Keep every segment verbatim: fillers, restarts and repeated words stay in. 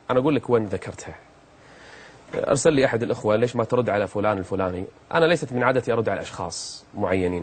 أنا أقول لك وين ذكرتها. أرسل لي أحد الأخوة ليش ما ترد على فلان الفلاني. أنا ليست من عادتي أرد على أشخاص معينين،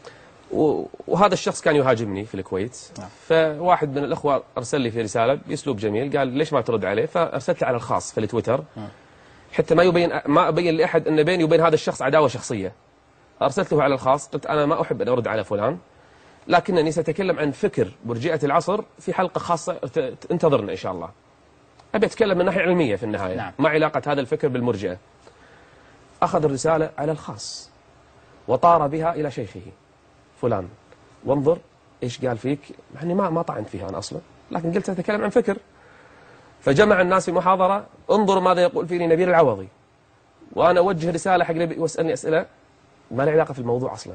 وهذا الشخص كان يهاجمني في الكويت. فواحد من الأخوة أرسل لي في رسالة بأسلوب جميل، قال ليش ما ترد عليه؟ فأرسلت له على الخاص في التويتر حتى ما يبين ما أبين لأحد أن بيني وبين هذا الشخص عداوة شخصية. أرسلت له على الخاص، قلت أنا ما أحب أن أرد على فلان، لكنني سأتكلم عن فكر مرجئة العصر في حلقة خاصة انتظرنا إن شاء الله. أبي أتكلم من ناحية علمية في النهاية. نعم. ما علاقة هذا الفكر بالمرجئة. أخذ الرسالة على الخاص وطار بها إلى شيخه فلان، وانظر إيش قال فيك، يعني ما ما طعنت فيها أنا أصلا، لكن قلت أتكلم عن فكر. فجمع الناس في محاضرة، انظروا ماذا يقول فيني نبيل العوضي، وأنا أوجه رسالة حق نبيل واسألني أسئلة ما لها علاقة في الموضوع أصلا.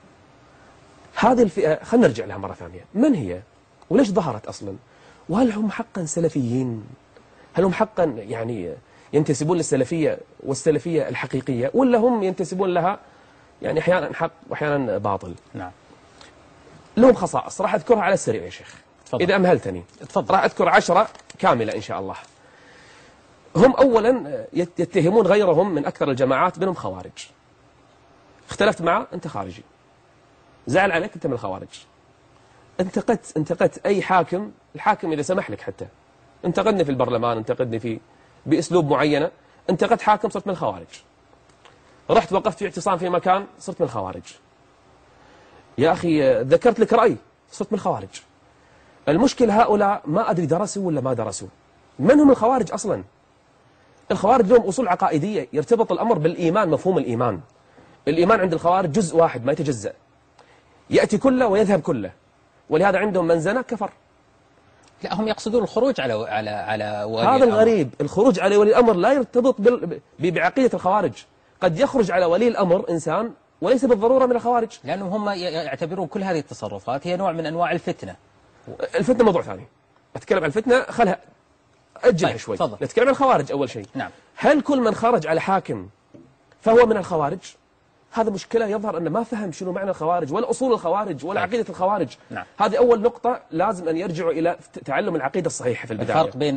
هذه الفئة خلينا نرجع لها مرة ثانية، من هي؟ وليش ظهرت أصلا؟ وهل هم حقا سلفيين؟ هل هم حقا يعني ينتسبون للسلفية والسلفية الحقيقية، ولا هم ينتسبون لها يعني أحيانا حق وأحيانا باطل؟ نعم. لهم خصائص راح أذكرها على السريع يا شيخ. تفضل. إذا أمهلتني. تفضل. راح أذكر عشرة كاملة إن شاء الله. هم أولا يتهمون غيرهم من أكثر الجماعات بأنهم خوارج. اختلفت معه أنت خارجي. زعل عليك أنت من الخوارج. انتقدت انتقدت أي حاكم، الحاكم إذا سمح لك حتى انتقدني في البرلمان، انتقدني في بأسلوب معينة، انتقدت حاكم صرت من الخوارج. رحت وقفت في اعتصام في مكان صرت من الخوارج. يا أخي ذكرت لك رأي صرت من الخوارج. المشكلة هؤلاء ما أدري درسوا ولا ما درسوا. من هم الخوارج أصلا؟ الخوارج لهم أصول عقائدية يرتبط الأمر بالإيمان، مفهوم الإيمان. الإيمان عند الخوارج جزء واحد ما يتجزأ، يأتي كله ويذهب كله، ولهذا عندهم من زنى كفر. لا، هم يقصدون الخروج على على على ولي هذا الغريب. الخروج على ولي الأمر لا يرتبط بعقيدة الخوارج. قد يخرج على ولي الأمر إنسان وليس بالضرورة من الخوارج، لأنهم هم يعتبرون كل هذه التصرفات هي نوع من أنواع الفتنة. الفتنة موضوع ثاني، أتكلم عن الفتنة خلها أجلها طيب شوي. فضل. نتكلم عن الخوارج أول شيء. نعم. هل كل من خرج على حاكم فهو من الخوارج؟ هذا مشكلة، يظهر أنه ما فهم شنو معنى الخوارج ولا أصول الخوارج ولا طيب. عقيدة الخوارج. نعم. هذه أول نقطة، لازم أن يرجعوا إلى تعلم العقيدة الصحيحة في البداية. الفرق بين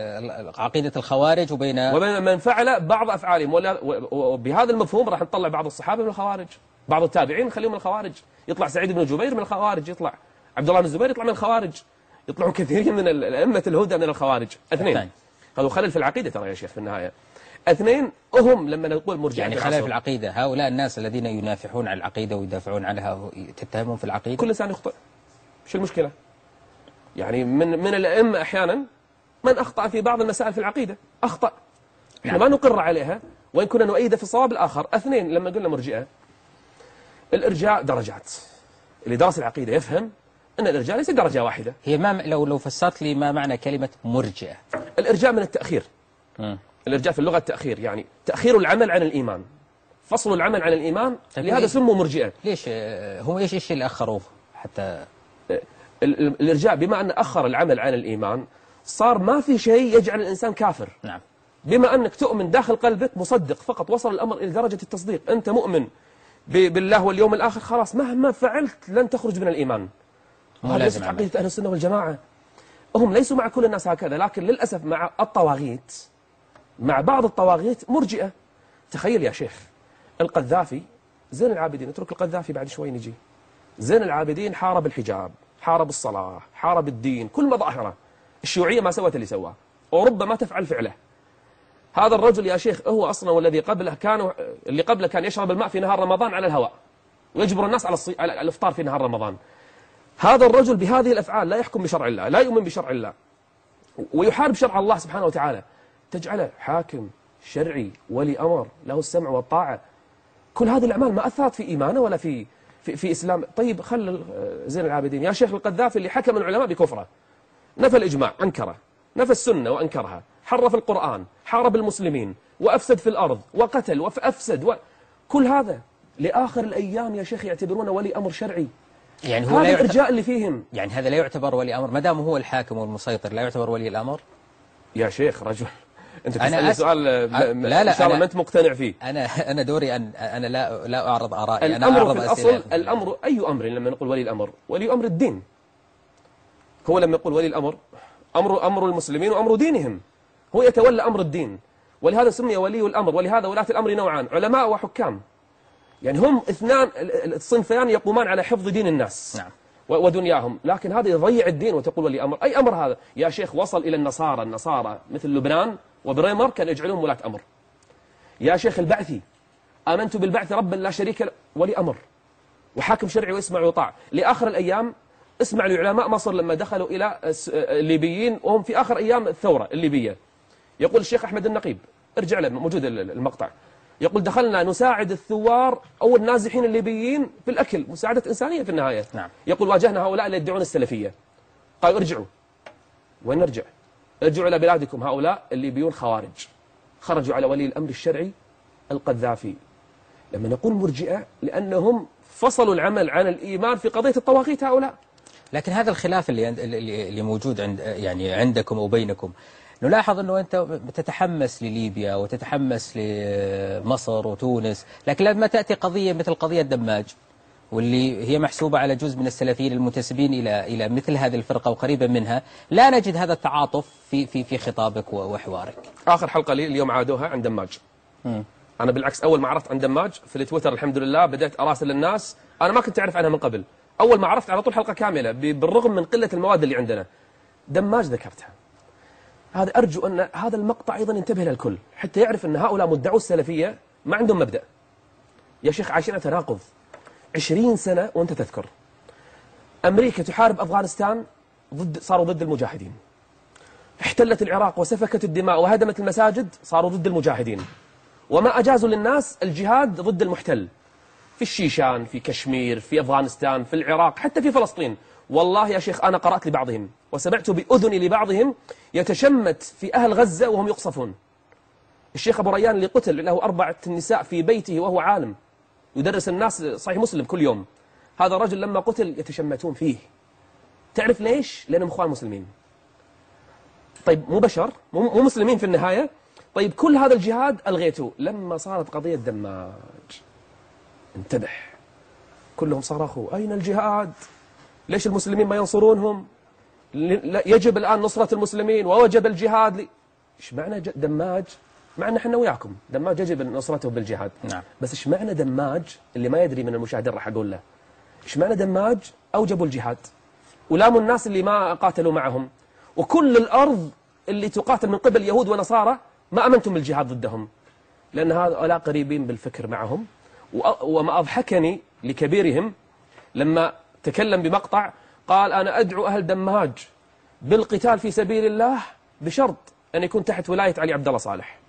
عقيدة الخوارج وبين وبين من فعل بعض أفعالهم، وبهذا المفهوم راح نطلع بعض الصحابة من الخوارج، بعض التابعين نخليهم من الخوارج، يطلع سعيد بن جبير من الخوارج، يطلع عبد الله بن الزبير يطلع من الخوارج، يطلعون كثيرين من الأئمة الهدى من الخوارج. اثنين، هذا خلل في العقيدة ترى يا شيخ في النهاية. اثنين، هم لما نقول مرجئة يعني خلل في العقيدة، هؤلاء الناس الذين ينافحون عن العقيدة ويدافعون عنها تتهمون في العقيدة؟ كل إنسان يخطئ، شو المشكلة؟ يعني من من الأئمة أحيانا من أخطأ في بعض المسائل في العقيدة، أخطأ، احنا نعم. ما نقر عليها وإن كنا نؤيده في الصواب الآخر. اثنين، لما قلنا مرجئة، الإرجاء درجات. اللي درس العقيدة يفهم أن الإرجاء ليس درجة واحدة. هي ما لو لو فسرت لي ما معنى كلمة مرجئة؟ الإرجاء من التأخير. م. الإرجاء في اللغة التأخير، يعني تأخير العمل عن الإيمان، فصل العمل عن الإيمان، لهذا سموا مرجئة. ليش هم ايش ايش اللي أخروه حتى؟ الإرجاء بما أن أخر العمل عن الإيمان صار ما في شيء يجعل الإنسان كافر. نعم. بما أنك تؤمن داخل قلبك مصدق فقط، وصل الأمر إلى درجة التصديق، أنت مؤمن بالله واليوم الآخر، خلاص مهما فعلت لن تخرج من الإيمان. هذا ليست عقيدة أهل السنة والجماعة. هم ليسوا مع كل الناس هكذا، لكن للأسف مع الطواغيت، مع بعض الطواغيت مرجئة. تخيل يا شيخ القذافي، زين العابدين، اترك القذافي بعد شوي نجي. زين العابدين حارب الحجاب، حارب الصلاة، حارب الدين، كل مظاهره. الشيوعية ما سوت اللي سواه، أوروبا ما تفعل فعله. هذا الرجل يا شيخ هو أصلا والذي قبله كانوا اللي قبله كان يشرب الماء في نهار رمضان على الهواء ويجبر الناس على, الصي... على الإفطار في نهار رمضان. هذا الرجل بهذه الأفعال لا يحكم بشرع الله، لا يؤمن بشرع الله، ويحارب شرع الله سبحانه وتعالى. تجعله حاكم شرعي ولي أمر له السمع والطاعة، كل هذه الأعمال ما أثرت في إيمانه ولا في في, في إسلام. طيب خل زين العابدين يا شيخ القذافي اللي حكم العلماء بكفره، نفى الإجماع أنكره، نفى السنة وأنكرها، حرف القرآن، حارب المسلمين، وأفسد في الأرض، وقتل وأفسد و... كل هذا لآخر الأيام يا شيخ يعتبرونه ولي أمر شرعي. يعني هو هذا الإرجاء اللي فيهم. يعني هذا لا يعتبر ولي أمر ما دام هو الحاكم والمسيطر، لا يعتبر ولي الأمر؟ يا شيخ رجل أنت تسألني أس... سؤال لا لا إن شاء الله ما أنت مقتنع فيه. أنا أنا دوري أن أنا لا لا أعرض آرائي، أنا الأمر أعرض في الأصل. الأمر أي أمر لما نقول ولي الأمر؟ ولي أمر الدين. هو لما يقول ولي الأمر، أمر أمر المسلمين وأمر دينهم. هو يتولى أمر الدين، ولهذا سمي ولي الأمر، ولهذا ولاة الأمر نوعان، علماء وحكام. يعني هم اثنان الصنفان يقومان على حفظ دين الناس نعم. ودنياهم، لكن هذا يضيع الدين وتقول ولي أمر. أي أمر هذا يا شيخ؟ وصل إلى النصارى النصارى مثل لبنان وبريمر كان يجعلون ولاة أمر. يا شيخ البعثي آمنت بالبعث ربا لا شريك له، ولي أمر وحاكم شرعي ويسمع ويطاع. لآخر الأيام اسمع لعلماء مصر لما دخلوا إلى الليبيين وهم في آخر أيام الثورة الليبية، يقول الشيخ أحمد النقيب، ارجع له موجود المقطع، يقول دخلنا نساعد الثوار أو النازحين الليبيين في الأكل، مساعدة إنسانية في النهاية. نعم. يقول واجهنا هؤلاء اللي يدعون السلفية، قالوا ارجعوا. وين نرجع؟ ارجعوا إلى بلادكم، هؤلاء الليبيون خوارج. خرجوا على ولي الأمر الشرعي القذافي. لما نقول مرجئة لأنهم فصلوا العمل عن الإيمان في قضية الطواغيت هؤلاء. لكن هذا الخلاف اللي اللي موجود عند يعني عندكم وبينكم، نلاحظ أنه أنت تتحمس لليبيا وتتحمس لمصر وتونس، لكن لما تأتي قضية مثل قضية دماج واللي هي محسوبة على جزء من السلفيين المنتسبين إلى إلى مثل هذه الفرقة وقريبا منها، لا نجد هذا التعاطف في في في خطابك وحوارك. آخر حلقة لي اليوم عادوها عن دماج. م. أنا بالعكس أول ما عرفت عن دماج في التويتر الحمد لله بدأت أراسل الناس، أنا ما كنت أعرف عنها من قبل، أول ما عرفت على طول حلقة كاملة بالرغم من قلة المواد اللي عندنا. دماج ذكرتها. هذا أرجو أن هذا المقطع أيضا ينتبه للكل حتى يعرف أن هؤلاء مدعو السلفية ما عندهم مبدأ. يا شيخ عايشين تناقض. عشرين سنة وأنت تذكر أمريكا تحارب أفغانستان ضد صاروا ضد المجاهدين، احتلت العراق وسفكت الدماء وهدمت المساجد صاروا ضد المجاهدين، وما أجازوا للناس الجهاد ضد المحتل في الشيشان في كشمير في أفغانستان في العراق حتى في فلسطين. والله يا شيخ أنا قرأت لبعضهم وسمعت بأذني لبعضهم يتشمت في أهل غزة وهم يقصفون. الشيخ أبو ريان اللي قتل له أربعة نساء في بيته وهو عالم يدرس الناس صحيح مسلم كل يوم، هذا الرجل لما قتل يتشمتون فيه. تعرف ليش؟ لأنهم إخوان مسلمين. طيب مو بشر مو مسلمين في النهاية. طيب كل هذا الجهاد ألغيته لما صارت قضية دماج. انتبه، كلهم صرخوا أين الجهاد؟ ليش المسلمين ما ينصرونهم؟ يجب الآن نصرة المسلمين ووجب الجهاد لي. إيش معنى دماج؟ معنا احنا وياكم دماج يجب نصرته بالجهاد. نعم. بس إيش معنى دماج اللي ما يدري من المشاهدين راح أقول له إيش معنى دماج؟ أوجبوا الجهاد ولاموا الناس اللي ما قاتلوا معهم، وكل الأرض اللي تقاتل من قبل يهود ونصارى ما أمنتم بالجهاد ضدهم، لأن هؤلاء قريبين بالفكر معهم. وما أضحكني لكبيرهم لما تكلم بمقطع قال أنا أدعو أهل دماج بالقتال في سبيل الله بشرط أن يكون تحت ولاية علي عبد الله صالح.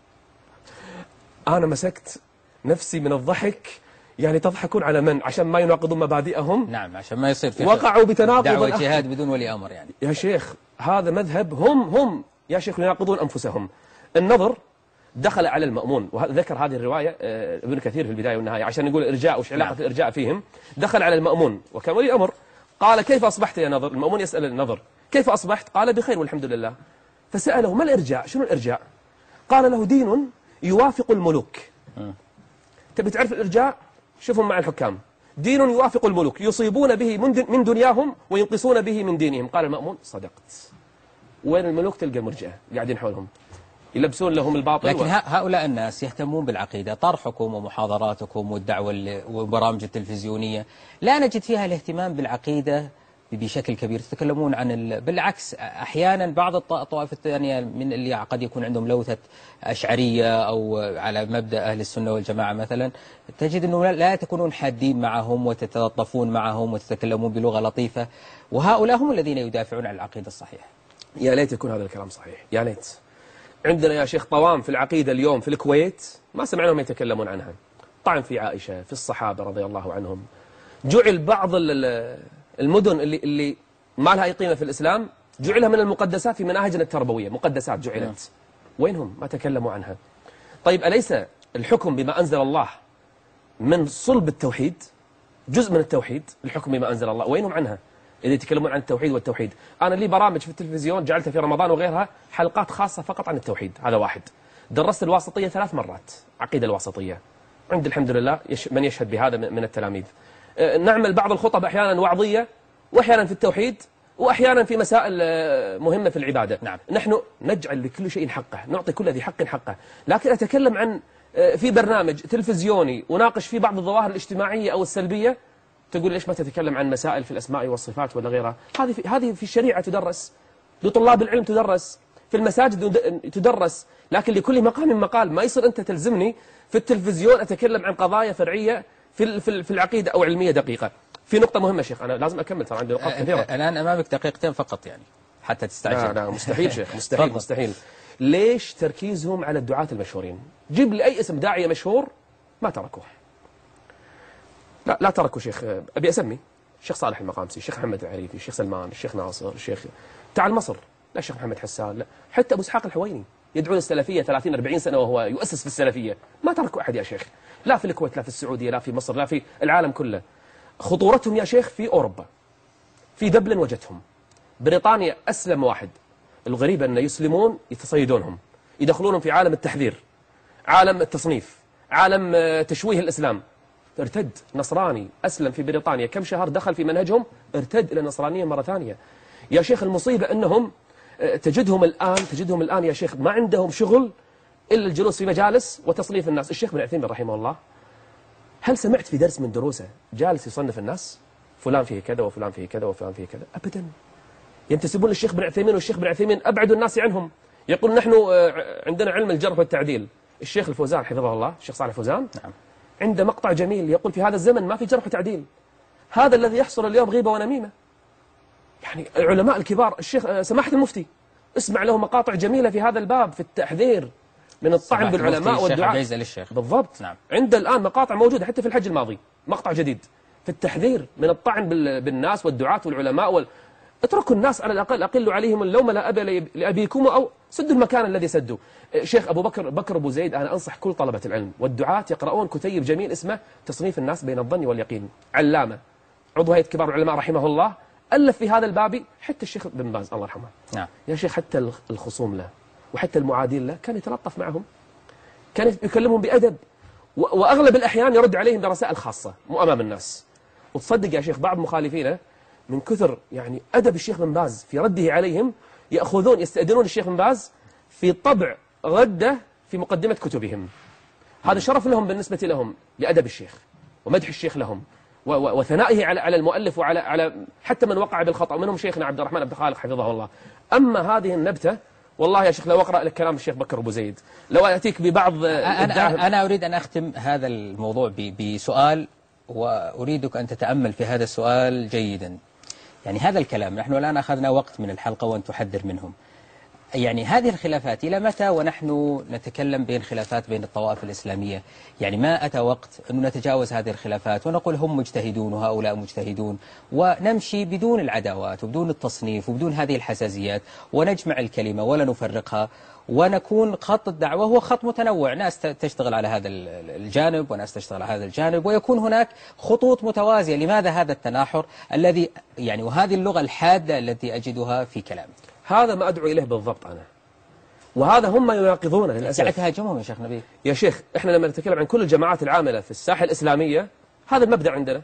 أنا مسكت نفسي من الضحك، يعني تضحكون على من؟ عشان ما يناقضون مبادئهم. نعم، عشان ما يصير في وقعوا بتناقض دعوة جهاد بدون ولي أمر. يعني يا شيخ هذا مذهب هم هم يا شيخ يناقضون أنفسهم. النضر دخل على المأمون، وذكر هذه الرواية ابن كثير في البداية والنهاية عشان يقول الإرجاء وش علاقة نعم. الإرجاء فيهم. دخل على المأمون وكان ولي أمر، قال كيف أصبحت يا نضر؟ المأمون يسأل النضر كيف أصبحت؟ قال بخير والحمد لله. فسأله ما الإرجاء؟ شنو الإرجاء؟ قال له دين يوافق الملوك. م. تبي تعرف الإرجاء؟ شوفوا مع الحكام، دين يوافق الملوك يصيبون به من دنياهم وينقصون به من دينهم. قال المأمون صدقت. وين الملوك؟ تلقى المرجئة قاعدين حولهم يلبسون لهم الباطل. لكن و... هؤلاء الناس يهتمون بالعقيدة، طرحكم ومحاضراتكم والدعوة والبرامج التلفزيونية لا نجد فيها الاهتمام بالعقيدة بشكل كبير. تتكلمون عن ال... بالعكس أحيانا بعض الطوائف الثانية من اللي قد يكون عندهم لوثة أشعرية أو على مبدأ أهل السنة والجماعة مثلا، تجد أنه لا تكونون حادين معهم وتتلطفون معهم وتتكلمون بلغة لطيفة، وهؤلاء هم الذين يدافعون عن العقيدة الصحيحة. يا ليت يكون هذا الكلام صحيح، يا ليت. عندنا يا شيخ طوام في العقيدة اليوم في الكويت ما سمعناهم يتكلمون عنها. طعن في عائشة في الصحابة رضي الله عنهم. جعل بعض المدن اللي اللي ما لها أي قيمة في الإسلام جعلها من المقدسات في مناهجنا التربوية، مقدسات جعلت. وينهم؟ ما تكلموا عنها. طيب أليس الحكم بما أنزل الله من صلب التوحيد؟ جزء من التوحيد الحكم بما أنزل الله، وينهم عنها؟ إذا يتكلمون عن التوحيد والتوحيد. أنا لي برامج في التلفزيون جعلتها في رمضان وغيرها حلقات خاصة فقط عن التوحيد، هذا واحد. درست الواسطية ثلاث مرات، عقيدة الواسطية عند الحمد لله من يشهد بهذا من التلاميذ. نعمل بعض الخطب أحيانا وعظية وأحيانا في التوحيد وأحيانا في مسائل مهمة في العبادة. نعم. نحن نجعل لكل شيء حقه، نعطي كل ذي حق حقه، لكن أتكلم عن في برنامج تلفزيوني وناقش فيه بعض الظواهر الاجتماعية أو السلبية، تقول ليش ما تتكلم عن مسائل في الأسماء والصفات ولا غيرها؟ هذه في هذه في الشريعة تدرس، لطلاب العلم تدرس، في المساجد تدرس، لكن لكل مقام مقال. ما يصير أنت تلزمني في التلفزيون أتكلم عن قضايا فرعية في في العقيدة أو علمية دقيقة. في نقطة مهمة شيخ، أنا لازم أكمل، ترى عندي نقاط كثيرة. الآن أمامك دقيقتين فقط يعني حتى تستعجل. لا لا مستحيل شيخ، مستحيل مستحيل. ليش تركيزهم على الدعاة المشهورين؟ جيب لي أي اسم داعية مشهور ما تركوه. لا لا تركوا شيخ، أبي أسمي الشيخ صالح المقامسي، الشيخ محمد العريفي، الشيخ سلمان، الشيخ ناصر، الشيخ تعال مصر، لا الشيخ محمد حسان، لا حتى أبو إسحاق الحويني يدعون السلفية ثلاثين أربعين سنة وهو يؤسس في السلفية، ما تركوا أحد يا شيخ، لا في الكويت لا في السعودية لا في مصر لا في العالم كله. خطورتهم يا شيخ في أوروبا، في دبلن وجدتهم، بريطانيا أسلم واحد، الغريب أن يسلمون يتصيدونهم، يدخلونهم في عالم التحذير، عالم التصنيف، عالم تشويه الإسلام. ارتد نصراني أسلم في بريطانيا كم شهر، دخل في منهجهم، ارتد إلى النصرانية مرة ثانية. يا شيخ المصيبة أنهم تجدهم الآن تجدهم الآن يا شيخ ما عندهم شغل إلا الجلوس في مجالس وتصنيف الناس. الشيخ بن عثيمين رحمه الله، هل سمعت في درس من دروسه جالس يصنف الناس؟ فلان فيه كذا وفلان فيه كذا وفلان فيه كذا؟ أبدا. ينتسبون للشيخ بن عثيمين، والشيخ بن عثيمين أبعد الناس عنهم، يقول نحن عندنا علم الجرح والتعديل. الشيخ الفوزان حفظه الله، الشيخ صالح الفوزان، نعم، عنده مقطع جميل يقول في هذا الزمن ما في جرح وتعديل، هذا الذي يحصل اليوم غيبة ونميمة. يعني العلماء الكبار، الشيخ سماحة المفتي اسمع له مقاطع جميلة في هذا الباب في التحذير من الطعن بالعلماء والدعاء. بالضبط. نعم. عنده الآن مقاطع موجودة حتى في الحج الماضي، مقطع جديد في التحذير من الطعن بالناس والدعاة والعلماء وال... اتركوا الناس على الأقل، أقلوا عليهم اللوم لا أبا لأبيكم، أو سدوا المكان الذي سدوا. شيخ أبو بكر بكر أبو زيد، أنا أنصح كل طلبة العلم والدعاة يقرؤون كتيب جميل اسمه تصنيف الناس بين الظن واليقين، علامة عضو هيئة كبار العلماء رحمه الله، ألف في هذا الباب. حتى الشيخ بن باز الله يرحمه، نعم، يا شيخ حتى الخصوم له وحتى المعادين له كان يتلطف معهم، كان يكلمهم بأدب، وأغلب الأحيان يرد عليهم برسائل خاصة مو أمام الناس. وتصدق يا شيخ بعض مخالفينه من كثر يعني أدب الشيخ بن باز في رده عليهم يأخذون يستأذنون الشيخ بن باز في طبع رده في مقدمة كتبهم. هذا شرف لهم بالنسبة لهم لأدب الشيخ ومدح الشيخ لهم وثنائه على على المؤلف وعلى على حتى من وقع بالخطأ، منهم شيخنا عبد الرحمن عبد الخالق حفظه الله. أما هذه النبتة والله يا شيخ لو أقرأ لك كلام الشيخ بكر أبو زيد، لو أتيك ببعض أنا, أنا أريد أن أختم هذا الموضوع بسؤال، وأريدك أن تتأمل في هذا السؤال جيدا. يعني هذا الكلام نحن الآن أخذنا وقت من الحلقة وأن تحذر منهم. يعني هذه الخلافات إلى متى ونحن نتكلم بين خلافات بين الطوائف الإسلامية؟ يعني ما أتى وقت أن نتجاوز هذه الخلافات ونقول هم مجتهدون وهؤلاء مجتهدون، ونمشي بدون العداوات وبدون التصنيف وبدون هذه الحساسيات، ونجمع الكلمة ولا نفرقها، ونكون خط الدعوة هو خط متنوع، ناس تشتغل على هذا الجانب وناس تشتغل على هذا الجانب، ويكون هناك خطوط متوازية. لماذا هذا التناحر الذي يعني وهذه اللغة الحادة التي أجدها في كلامك؟ هذا ما أدعو إليه بالضبط أنا، وهذا هم يناقضونه للأسف. يعني تهاجمهم يا شيخ نبيل. يا شيخ إحنا لما نتكلم عن كل الجماعات العاملة في الساحة الإسلامية، هذا المبدأ عندنا،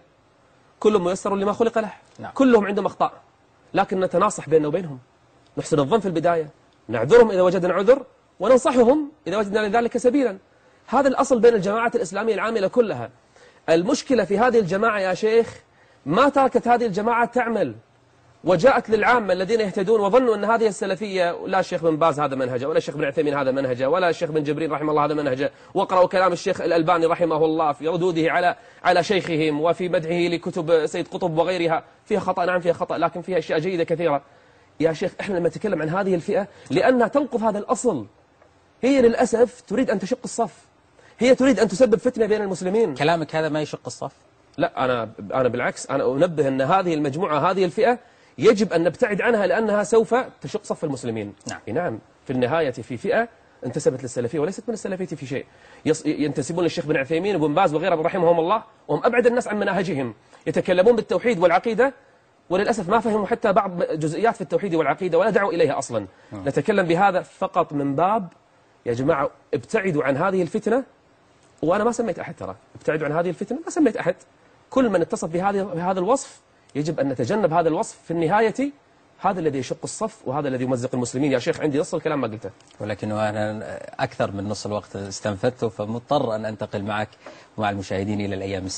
كل ميسر لما خلق له. نعم. كلهم عندهم أخطاء، لكن نتناصح بيننا وبينهم، نحسن الظن في البداية، نعذرهم إذا وجدنا عذر، وننصحهم إذا وجدنا لذلك سبيلا. هذا الأصل بين الجماعات الإسلامية العاملة كلها. المشكلة في هذه الجماعة يا شيخ ما تركت هذه الجماعات تعمل، وجاءت للعامة الذين يهتدون وظنوا أن هذه السلفية، لا الشيخ بن باز هذا منهجه، ولا الشيخ بن عثيمين هذا منهجه، ولا الشيخ بن جبرين رحمه الله هذا منهجه، وقرأوا كلام الشيخ الألباني رحمه الله في ردوده على على شيخهم وفي مدحه لكتب سيد قطب وغيرها. فيها خطأ، نعم فيها خطأ، لكن فيها أشياء جيدة كثيرة. يا شيخ إحنا لما نتكلم عن هذه الفئة لأنها تنقض هذا الأصل، هي للأسف تريد أن تشق الصف، هي تريد أن تسبب فتنة بين المسلمين. كلامك هذا ما يشق الصف؟ لا، أنا أنا بالعكس، أنا أنبه أن هذه المجموعة هذه الفئة يجب أن نبتعد عنها لأنها سوف تشق صف المسلمين. نعم. نعم، في النهاية في فئة انتسبت للسلفية وليست من السلفية في شيء، ينتسبون للشيخ بن عثيمين وابن باز وغيرهم رحمهم الله، وهم أبعد الناس عن مناهجهم، يتكلمون بالتوحيد والعقيدة، وللأسف ما فهموا حتى بعض جزئيات في التوحيد والعقيدة ولا دعوا إليها أصلا. م. نتكلم بهذا فقط من باب يا جماعة ابتعدوا عن هذه الفتنة، وأنا ما سميت أحد، ترى ابتعدوا عن هذه الفتنة ما سميت أحد، كل من اتصف بهذه بهذا الوصف يجب أن نتجنب هذا الوصف. في النهاية هذا الذي يشق الصف وهذا الذي يمزق المسلمين. يا شيخ عندي نص الكلام ما قلته. ولكنه أنا أكثر من نص الوقت استنفدته، فمضطر أن أنتقل معك ومع المشاهدين إلى الأيام